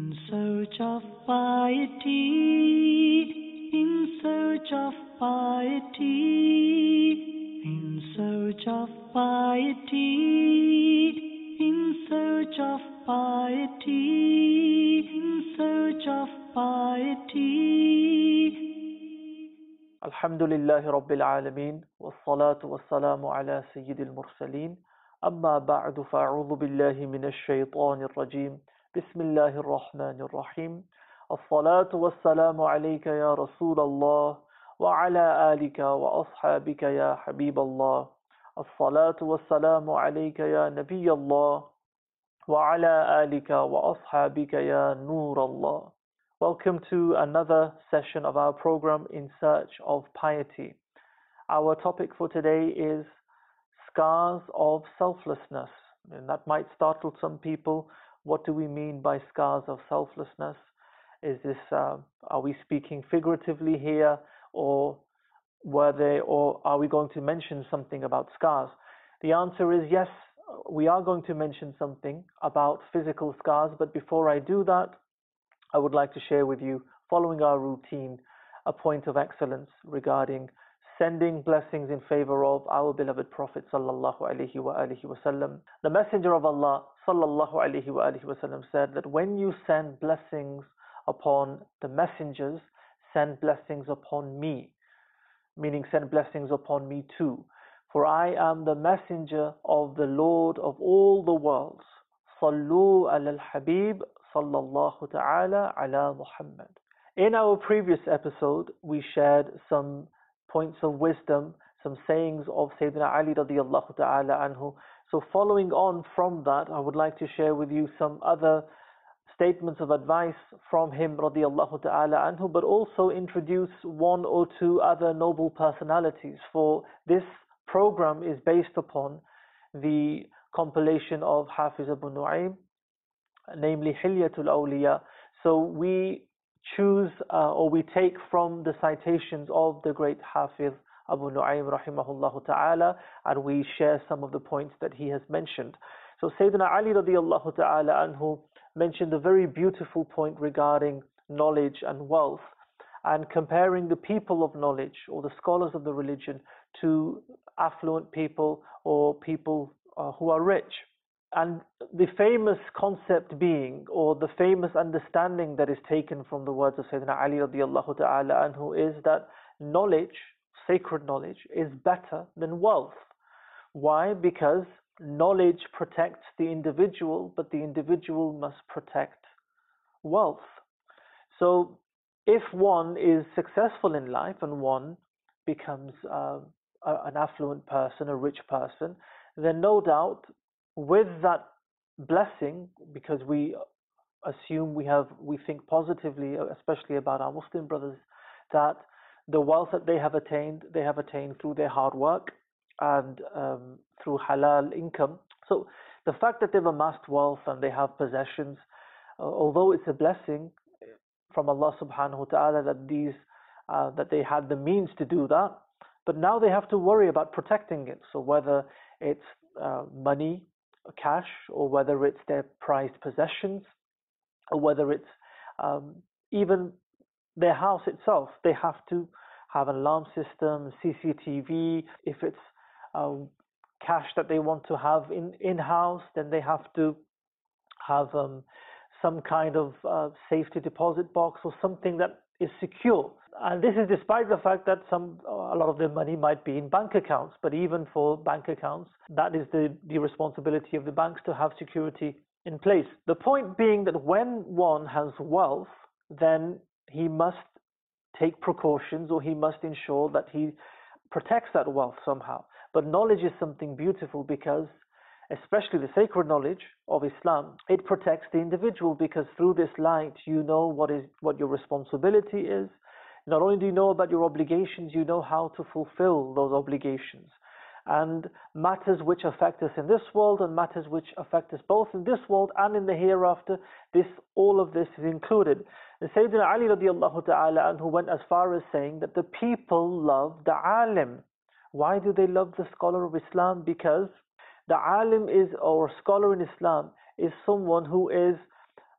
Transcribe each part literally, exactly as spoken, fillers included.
In search of piety, in search of piety, in search of piety, in search of piety, in search of piety. Alhamdulillahi Rabbil Alameen, wassalatu wassalamu ala Sayyidil Mursaleen, amma ba'du fa'a'udhu billahi minash shaytanir rajim, bismillahir rahmanir rahim, as-salatu wassalamu alayka ya Rasulallah, wa ala alika wa ashabika ya Habiballah, as-salatu wassalamu alayka ya Nabiyallah, wa ala alika wa ashabika ya Nurallah. Welcome to another session of our program In Search of Piety. Our topic for today is scars of selflessness. And that might startle some people. What do we mean by scars of selflessness? Is this, uh, are we speaking figuratively here, or were they, or are we going to mention something about scars? The answer is yes, we are going to mention something about physical scars, but before I do that, I would like to share with you, following our routine, a point of excellence regarding sending blessings in favor of our beloved Prophet sallallahu alaihi wa alihi wasallam. The Messenger of Allah sallallahu alaihi wa alihi wasallam said that when you send blessings upon the messengers, send blessings upon me, meaning send blessings upon me too. For I am the messenger of the Lord of all the worlds. Sallu ala al-Habib sallallahu ta'ala ala Muhammad. In our previous episode, we shared some points of wisdom, some sayings of Sayyidina Ali radiyallahu ta'ala anhu. So following on from that, I would like to share with you some other statements of advice from him radiyallahu ta'ala anhu, but also introduce one or two other noble personalities, for this program is based upon the compilation of Hafiz Abu Nu'aym, namely Hilyatul Awliya. So we choose uh, or we take from the citations of the great Hafiz Abu Nu'aym rahimahullah ta'ala, and we share some of the points that he has mentioned. So Sayyidina Ali radiyallahu ta'ala anhu mentioned a very beautiful point regarding knowledge and wealth, and comparing the people of knowledge or the scholars of the religion to affluent people or people uh, who are rich. And the famous concept being, or the famous understanding that is taken from the words of Sayyidina Ali radiyallahu ta'ala anhu, is that knowledge, sacred knowledge, is better than wealth. Why? Because knowledge protects the individual, but the individual must protect wealth. So if one is successful in life and one becomes uh, an affluent person, a rich person, then no doubt with that blessing, because we assume we have, we think positively, especially about our Muslim brothers, that the wealth that they have attained, they have attained through their hard work and um, through halal income. So the fact that they've amassed wealth and they have possessions, uh, although it's a blessing from Allah subhanahu wa ta'ala that these, uh, that they had the means to do that, but now they have to worry about protecting it. So whether it's uh, money, cash, or whether it's their prized possessions, or whether it's um, even their house itself, they have to have an alarm system, C C T V. If it's uh, cash that they want to have in in-house, then they have to have um, some kind of uh, safety deposit box or something that is secure. And this is despite the fact that some a lot of their money might be in bank accounts, but even for bank accounts, that is the, the responsibility of the banks to have security in place. The point being that when one has wealth, then he must take precautions, or he must ensure that he protects that wealth somehow. But knowledge is something beautiful, because especially the sacred knowledge of Islam, it protects the individual, because through this light you know what is what your responsibility is. Not only do you know about your obligations, you know how to fulfill those obligations. And matters which affect us in this world and matters which affect us both in this world and in the hereafter, this, all of this is included. And Sayyidina Ali radiallahu ta'ala anhu went as far as saying that the people love the alim. Why do they love the scholar of Islam? Because the alim is, or scholar in Islam, is someone who is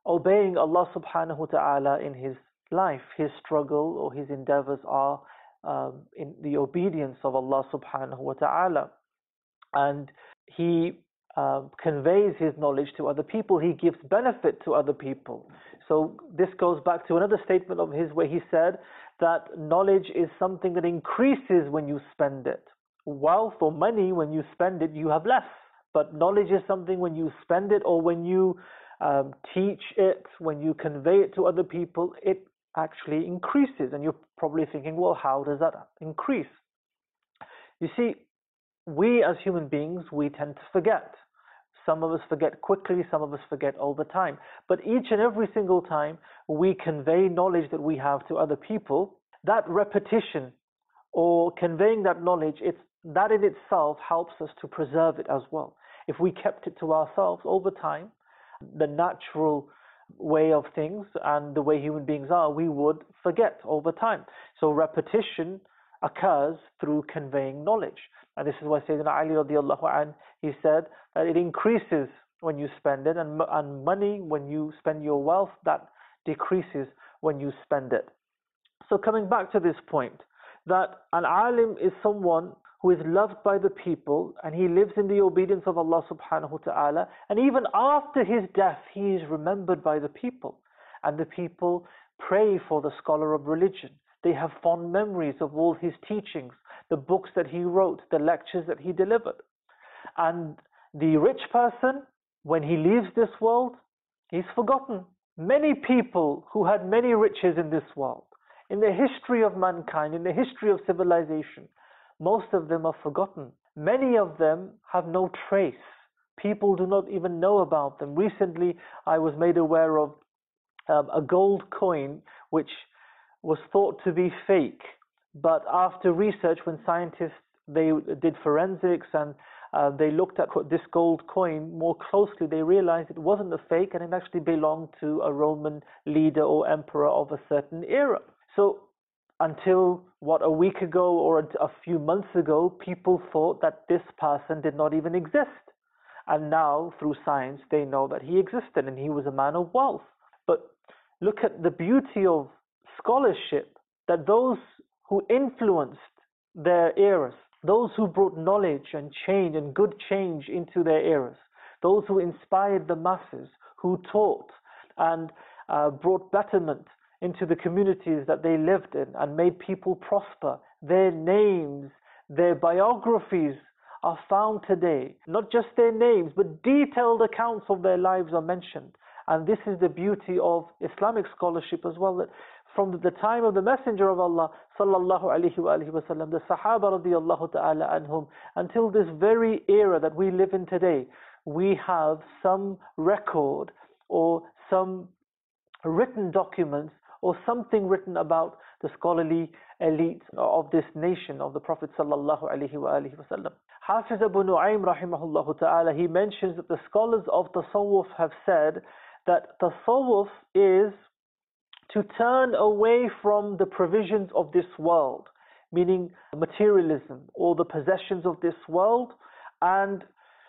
obeying Allah subhanahu wa ta'ala in his life, his struggle or his endeavors are um, in the obedience of Allah subhanahu wa ta'ala. And he uh, conveys his knowledge to other people, he gives benefit to other people. So this goes back to another statement of his where he said that knowledge is something that increases when you spend it. Wealth or money, when you spend it, you have less. But knowledge is something when you spend it or when you um, teach it, when you convey it to other people, it actually increases. And you're probably thinking, well, how does that increase? You see, we as human beings, we tend to forget. Some of us forget quickly, some of us forget over time. But each and every single time we convey knowledge that we have to other people, that repetition or conveying that knowledge, it's, that in itself helps us to preserve it as well. If we kept it to ourselves over time, the natural way of things and the way human beings are, we would forget over time. So repetition occurs through conveying knowledge. And this is why Sayyidina Ali radiallahu anh, he said that it increases when you spend it, and, and money, when you spend your wealth, that decreases when you spend it. So coming back to this point, that an alim is someone who is loved by the people and he lives in the obedience of Allah subhanahu wa ta'ala, and even after his death he is remembered by the people, and the people pray for the scholar of religion. They have fond memories of all his teachings, the books that he wrote, the lectures that he delivered. And the rich person, when he leaves this world, he's forgotten. Many people who had many riches in this world, in the history of mankind, in the history of civilization, most of them are forgotten. Many of them have no trace. People do not even know about them. Recently, I was made aware of um, a gold coin which was thought to be fake. But after research, when scientists, they did forensics and uh, they looked at this gold coin more closely, they realized it wasn't a fake and it actually belonged to a Roman leader or emperor of a certain era. So until, what, a week ago or a few months ago, people thought that this person did not even exist. And now, through science, they know that he existed and he was a man of wealth. But look at the beauty of scholarship, that those who influenced their eras, those who brought knowledge and change and good change into their eras, those who inspired the masses, who taught and uh, brought betterment into the communities that they lived in and made people prosper, their names, their biographies are found today. Not just their names, but detailed accounts of their lives are mentioned. And this is the beauty of Islamic scholarship as well, that from the time of the Messenger of Allah sallallahu alaihi wasallam, the Sahaba radiallahu ta'ala anhum, until this very era that we live in today, we have some record or some written documents or something written about the scholarly elite of this nation of the Prophet sallallahu alaihi wasallam. Hafiz Abu Nu'aym rahimahullah ta'ala, he mentions that the scholars of Tasawwuf have said that Tasawwuf is to turn away from the provisions of this world, meaning materialism or the possessions of this world, and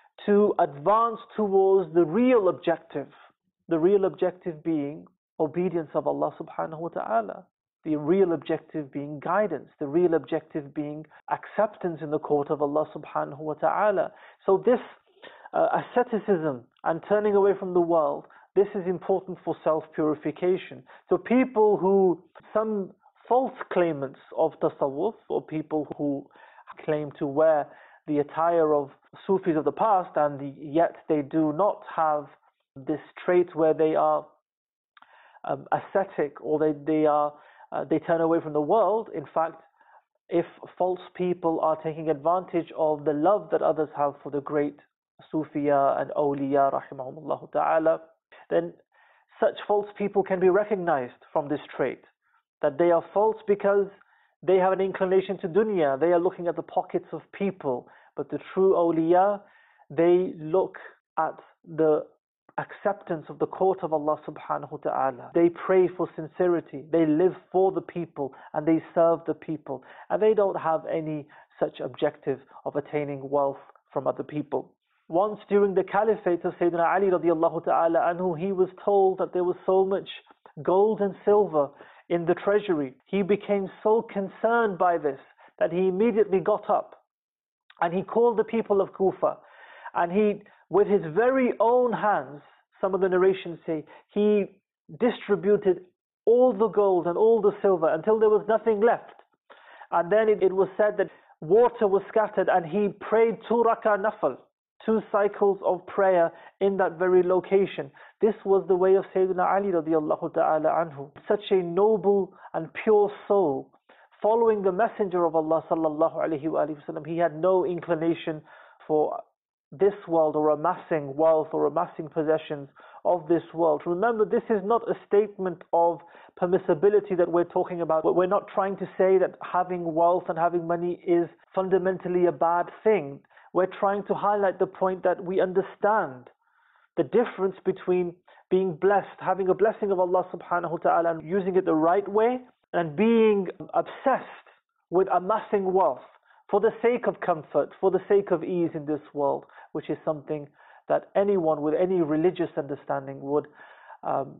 to advance towards the real objective, the real objective being obedience of Allah subhanahu wa ta'ala, the real objective being guidance, the real objective being acceptance in the court of Allah subhanahu wa ta'ala. So this uh, asceticism and turning away from the world, this is important for self-purification. So people who, some false claimants of tasawwuf, or people who claim to wear the attire of Sufis of the past, and the, yet they do not have this trait where they are um, ascetic, or they, they, are, uh, they turn away from the world. In fact, if false people are taking advantage of the love that others have for the great Sufiya and awliya rahimahumullah ta'ala, then such false people can be recognized from this trait, that they are false because they have an inclination to dunya, they are looking at the pockets of people. But the true awliya, they look at the acceptance of the court of Allah subhanahu wa ta'ala. They pray for sincerity, they live for the people, and they serve the people, and they don't have any such objective of attaining wealth from other people. Once during the caliphate of Sayyidina Ali radiallahu ta'ala anhu, he was told that there was so much gold and silver in the treasury. He became so concerned by this that he immediately got up and he called the people of Kufa, and he, with his very own hands, some of the narrations say, he distributed all the gold and all the silver until there was nothing left. And then it, it was said that water was scattered and he prayed two rakah nafal, two cycles of prayer in that very location. This was the way of Sayyidina Ali radiallahu ta'ala anhu. Such a noble and pure soul, following the Messenger of Allah sallallahu alayhi wa sallam. He had no inclination for this world or amassing wealth or amassing possessions of this world. Remember, this is not a statement of permissibility that we're talking about. We're not trying to say that having wealth and having money is fundamentally a bad thing. We're trying to highlight the point that we understand the difference between being blessed, having a blessing of Allah subhanahu wa ta'ala and using it the right way, and being obsessed with amassing wealth for the sake of comfort, for the sake of ease in this world, which is something that anyone with any religious understanding would um,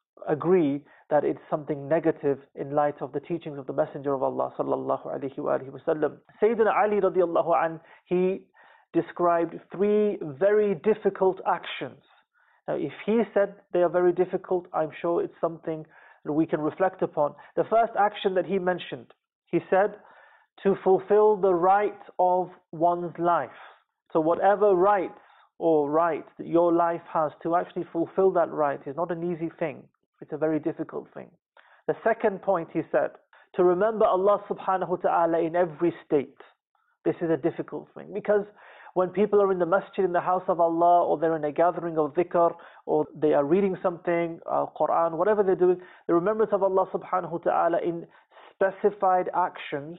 agree that it's something negative in light of the teachings of the Messenger of Allah sallallahu alaihi wasallam. Sayyidina Ali radiallahu anh, he described three very difficult actions. Now, if he said they are very difficult, I'm sure it's something that we can reflect upon. The first action that he mentioned, he said, to fulfill the right of one's life. So whatever rights or right that your life has, to actually fulfill that right is not an easy thing. It's a very difficult thing. The second point, he said, to remember Allah subhanahu wa ta'ala in every state. This is a difficult thing, because when people are in the masjid, in the house of Allah, or they're in a gathering of dhikr, or they are reading something, uh, Quran, whatever they're doing, the remembrance of Allah subhanahu wa ta'ala in specified actions,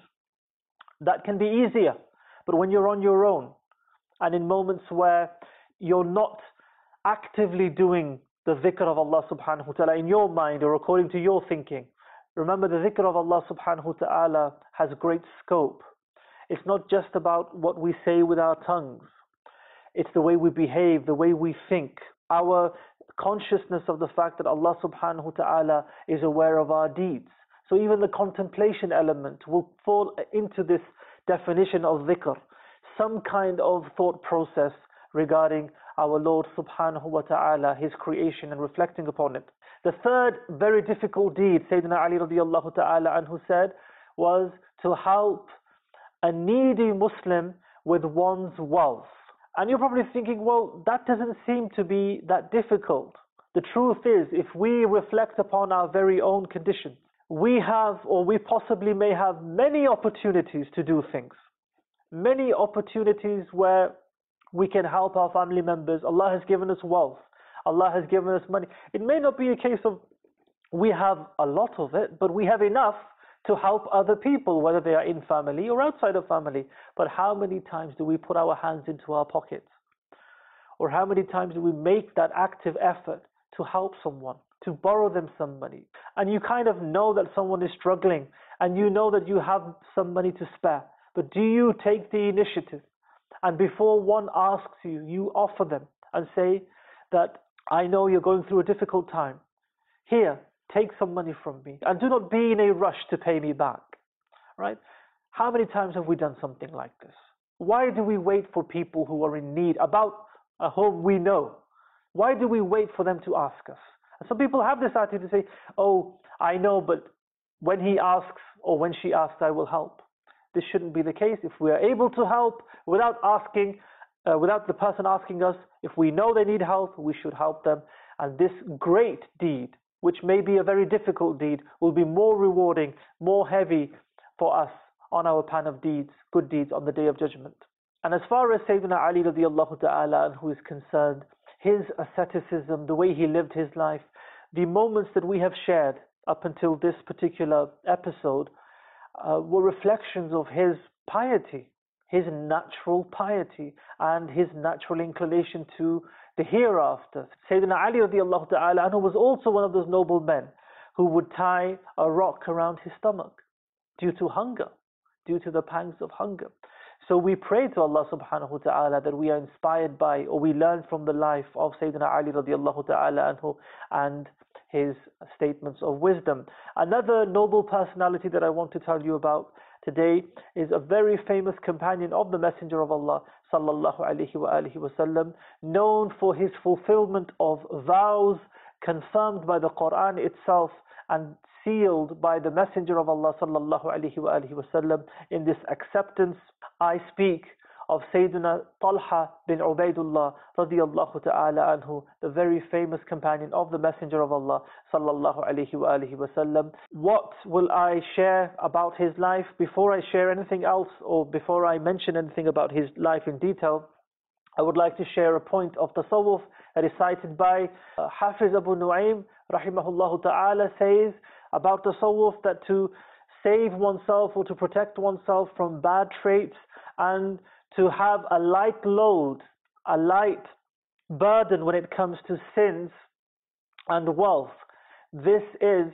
that can be easier. But when you're on your own, and in moments where you're not actively doing the dhikr of Allah subhanahu wa ta'ala in your mind or according to your thinking, remember the dhikr of Allah subhanahu wa ta'ala has great scope. It's not just about what we say with our tongues. It's the way we behave, the way we think, our consciousness of the fact that Allah subhanahu wa ta'ala is aware of our deeds. So even the contemplation element will fall into this definition of dhikr, some kind of thought process regarding our Lord subhanahu wa ta'ala, His creation, and reflecting upon it. The third very difficult deed, Sayyidina Ali radiallahu ta'ala anhu said, was to help a needy Muslim with one's wealth. And you're probably thinking, well, that doesn't seem to be that difficult. The truth is, if we reflect upon our very own conditions, we have, or we possibly may have, many opportunities to do things. Many opportunities where we can help our family members. Allah has given us wealth. Allah has given us money. It may not be a case of we have a lot of it, but we have enough to help other people, whether they are in family or outside of family. But how many times do we put our hands into our pockets? Or how many times do we make that active effort to help someone, to borrow them some money? And you kind of know that someone is struggling, and you know that you have some money to spare. But do you take the initiative? And before one asks you, you offer them and say that, I know you're going through a difficult time. Here, take some money from me, and do not be in a rush to pay me back. Right? How many times have we done something like this? Why do we wait for people who are in need, about a whom we know? Why do we wait for them to ask us? And some people have this attitude to say, oh, I know, but when he asks or when she asks, I will help. This shouldn't be the case. If we are able to help without asking, uh, without the person asking us, if we know they need help, we should help them. And this great deed, which may be a very difficult deed, will be more rewarding, more heavy for us on our pan of deeds, good deeds on the Day of Judgment. And as far as Sayyidina Ali radiallahu ta'ala who is concerned, his asceticism, the way he lived his life, the moments that we have shared up until this particular episode uh, were reflections of his piety, his natural piety, and his natural inclination to the hereafter. Sayyidina Ali radiallahu ta'ala anhu was also one of those noble men who would tie a rock around his stomach due to hunger, due to the pangs of hunger. So we pray to Allah subhanahu wa ta'ala that we are inspired by, or we learn from the life of Sayyidina Ali radiallahu ta'ala anhu and his statements of wisdom. Another noble personality that I want to tell you about today is a very famous companion of the Messenger of Allah sallallahu alayhi wa alihi wasallam, known for his fulfillment of vows confirmed by the Quran itself and sealed by the Messenger of Allah sallallahu alayhi wa alihi wasallam in this acceptance. I speak of Sayyidina Talha bin Ubaidullah radiyallahu ta'ala anhu, the very famous companion of the Messenger of Allah sallallahu alayhi wa alihi wasallam. What will I share about his life? Before I share anything else, or before I mention anything about his life in detail, I would like to share a point of tasawwuf that is cited by uh, Hafiz Abu Nu'aym rahimahullah ta'ala, says about tasawwuf that to save oneself or to protect oneself from bad traits and to have a light load, a light burden when it comes to sins and wealth. This is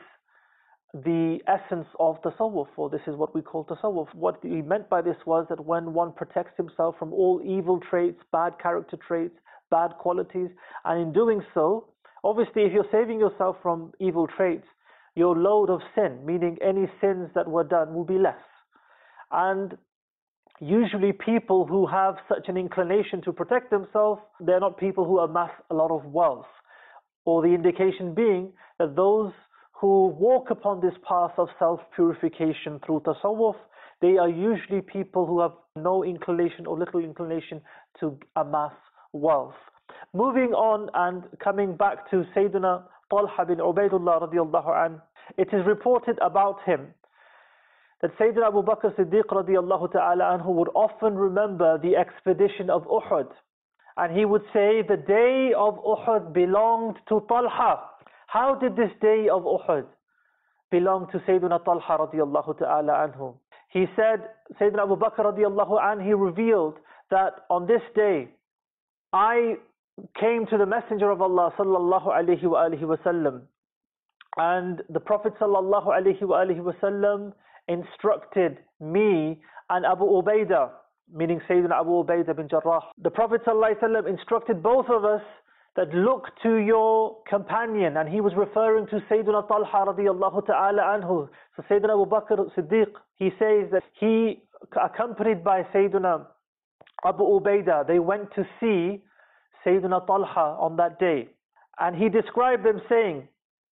the essence of tasawwuf, or this is what we call tasawwuf. What he meant by this was that when one protects himself from all evil traits, bad character traits, bad qualities, and in doing so, obviously if you're saving yourself from evil traits, your load of sin, meaning any sins that were done, will be less. And usually people who have such an inclination to protect themselves, they're not people who amass a lot of wealth. Or the indication being that those who walk upon this path of self-purification through tasawwuf, they are usually people who have no inclination or little inclination to amass wealth. Moving on and coming back to Sayyidina Talha bin Ubaidullah radiallahu anhu, it is reported about him that Sayyidina Abu Bakr Siddiq radiallahu ta'ala anhu would often remember the expedition of Uhud, and he would say, the day of Uhud belonged to Talha. How did this day of Uhud belong to Sayyidina Talha radiallahu ta'ala anhu? He said, Sayyidina Abu Bakr radiallahu anhu, he revealed that on this day I came to the Messenger of Allah sallallahu alayhi wa alihi wasallam, and the Prophet sallallahu alayhi wa alihi wasallam instructed me and Abu Ubaidah, meaning Sayyidina Abu Ubaidah bin Jarrah. The Prophet sallallahu alayhi wa sallam instructed both of us that look to your companion, and he was referring to Sayyidina Talha radiyallahu ta'ala anhu. So Sayyidina Abu Bakr Siddiq, he says that he, accompanied by Sayyidina Abu Ubaidah, they went to see Sayyidina Talha on that day, and he described them saying,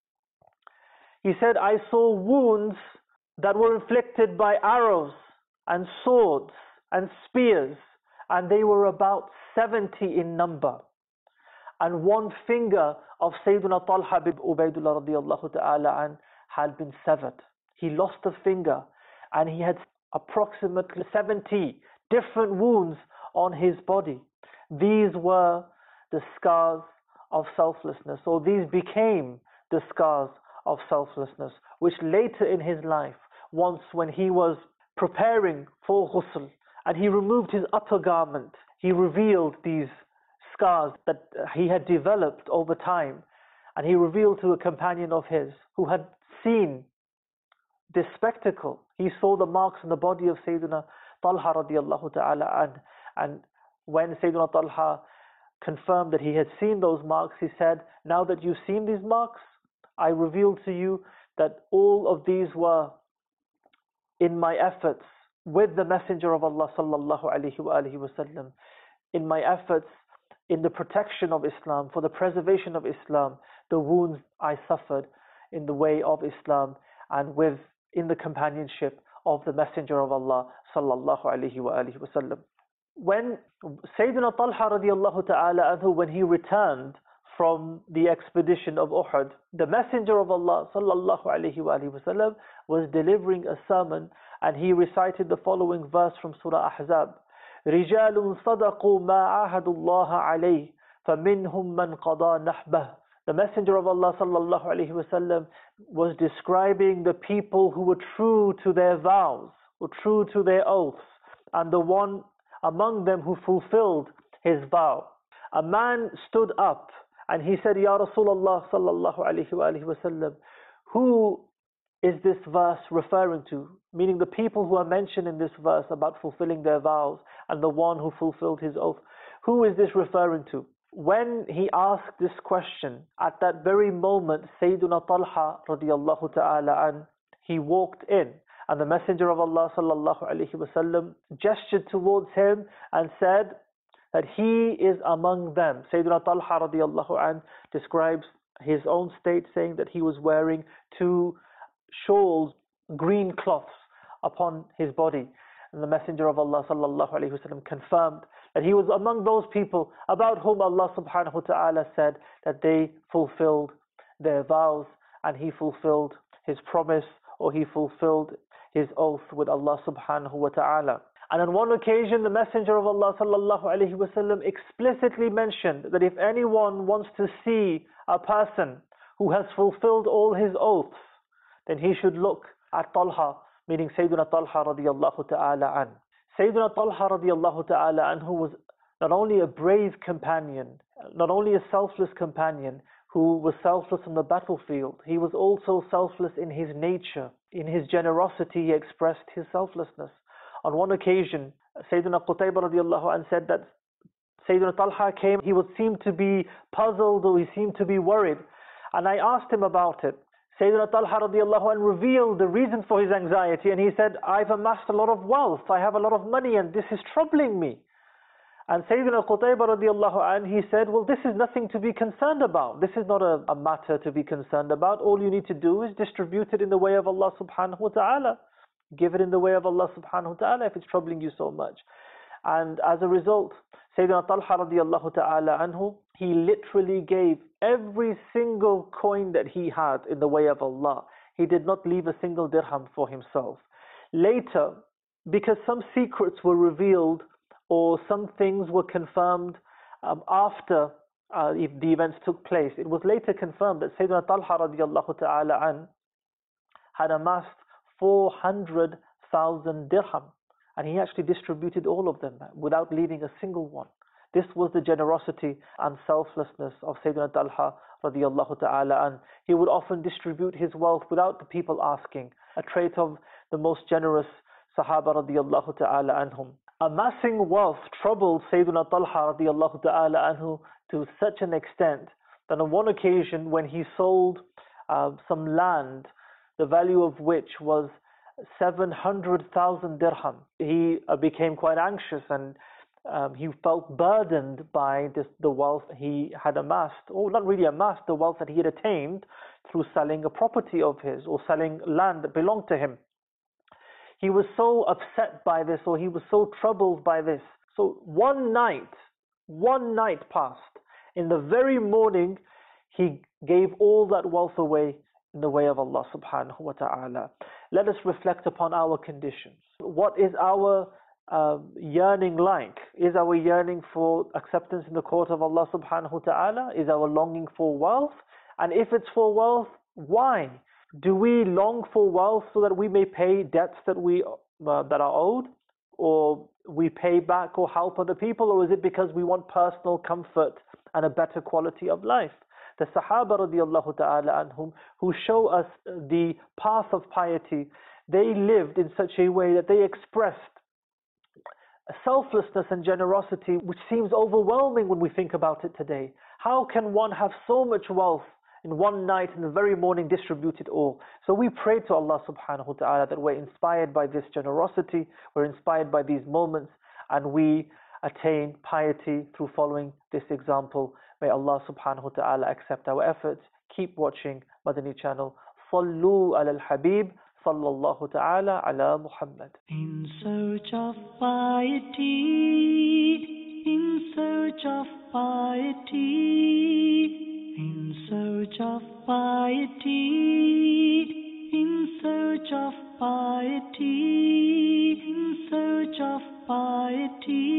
he said, I saw wounds that were inflicted by arrows and swords and spears, and they were about seventy in number. And one finger of Sayyidina Talha bin Ubaidullah radiallahu ta'ala an had been severed. He lost a finger, and he had approximately seventy different wounds on his body. These were the scars of selflessness, or these became the scars of selflessness, which later in his life, once when he was preparing for ghusl and he removed his upper garment, he revealed these scars that he had developed over time, and he revealed to a companion of his who had seen this spectacle. He saw the marks on the body of Sayyidina Talha radiallahu ta'ala, and, and when Sayyidina Talha confirmed that he had seen those marks, he said, now that you've seen these marks, I reveal to you that all of these were in my efforts with the Messenger of Allah sallallahu alayhi wa alihi wasallam, in my efforts in the protection of Islam, for the preservation of Islam, the wounds I suffered in the way of Islam and with in the companionship of the Messenger of Allah sallallahu alayhi wa alihi wasallam. When Sayyidina Talha radiallahu ta'ala anhu, when he returned from the expedition of Uhud, the Messenger of Allah sallallahu alayhi wa alihi wasallam was delivering a sermon, and he recited the following verse from Surah Ahzab: رِجَالٌ صَدَقُوا مَا عَاهَدُوا اللَّهَ عَلَيْهِ فَمِنْهُمْ مَنْ قَضَى نَحْبَهُ. The Messenger of Allah sallallahu alayhi wasallam was describing the people who were true to their vows, were true to their oaths, and the one among them who fulfilled his vow. A man stood up and he said, Ya Rasulullah sallallahu alayhi wa alihi wasallam, who is this verse referring to? Meaning the people who are mentioned in this verse about fulfilling their vows and the one who fulfilled his oath. Who is this referring to? When he asked this question, at that very moment, Sayyiduna Talha radiallahu ta'ala an, he walked in, and the Messenger of Allah sallallahu alayhi wasallam gestured towards him and said that he is among them. Sayyiduna Talha radiallahu an describes his own state, saying that he was wearing two shawls, green cloths upon his body. And the Messenger of Allah sallallahu alayhi wasallam confirmed that he was among those people about whom Allah subhanahu wa ta'ala said that they fulfilled their vows, and he fulfilled his promise, or he fulfilled his oath with Allah subhanahu wa ta'ala. And on one occasion, the Messenger of Allah sallallahu alayhi wasallam explicitly mentioned that if anyone wants to see a person who has fulfilled all his oaths, then he should look at Talha, meaning Sayyiduna Talha radiallahu ta'ala an. Sayyiduna Talha radiallahu ta'ala an, who was not only a brave companion, not only a selfless companion who was selfless on the battlefield, he was also selfless in his nature. In his generosity, he expressed his selflessness. On one occasion, Sayyiduna Qutaybah radiallahu an said that Sayyiduna Talha came, he would seem to be puzzled, or he seemed to be worried. And I asked him about it. Sayyidina Talha radiallahu anh revealed the reason for his anxiety, and he said, I've amassed a lot of wealth, I have a lot of money, and this is troubling me. And Sayyidina Qutaybah radiallahu anh, he said, well, this is nothing to be concerned about. This is not a, a matter to be concerned about. All you need to do is distribute it in the way of Allah subhanahu wa ta'ala. Give it in the way of Allah subhanahu wa ta'ala if it's troubling you so much. And as a result, Sayyidina Talha radiallahu ta'ala anhu, he literally gave every single coin that he had in the way of Allah. He did not leave a single dirham for himself. Later, because some secrets were revealed or some things were confirmed um, after uh, if the events took place, it was later confirmed that Sayyidina Talha radiallahu ta'ala an had amassed four hundred thousand dirham. And he actually distributed all of them without leaving a single one. This was the generosity and selflessness of Sayyidina Talha radiallahu ta'ala. And he would often distribute his wealth without the people asking, a trait of the most generous Sahaba radiallahu ta'ala anhum. Amassing wealth troubled Sayyidina Talha radiallahu ta'ala anhu to such an extent that on one occasion when he sold uh, some land, the value of which was seven hundred thousand dirham, he uh, became quite anxious, and um, he felt burdened by this, the wealth he had amassed, or not really amassed, the wealth that he had attained through selling a property of his or selling land that belonged to him. He was so upset by this, or he was so troubled by this. So one night, one night passed. In the very morning, he gave all that wealth away in the way of Allah subhanahu wa ta'ala. Let us reflect upon our conditions. What is our uh, yearning like? Is our yearning for acceptance in the court of Allah subhanahu wa ta'ala? Is our longing for wealth? And if it's for wealth, why? Do we long for wealth so that we may pay debts that we uh, that are owed, or we pay back or help other people, or is it because we want personal comfort and a better quality of life? The Sahaba radiallahu ta'ala anhum, who show us the path of piety, they lived in such a way that they expressed selflessness and generosity, which seems overwhelming when we think about it today. How can one have so much wealth in one night, in the very morning, distribute it all? So we pray to Allah subhanahu wa ta'ala that we're inspired by this generosity, we're inspired by these moments, and we attain piety through following this example. May Allah subhanahu wa ta'ala accept our efforts. Keep watching Madani channel. Sallu ala al-Habib, sallallahu ta'ala ala Muhammad. In search of piety, in search of piety, in search of piety, in search of piety, in search of piety.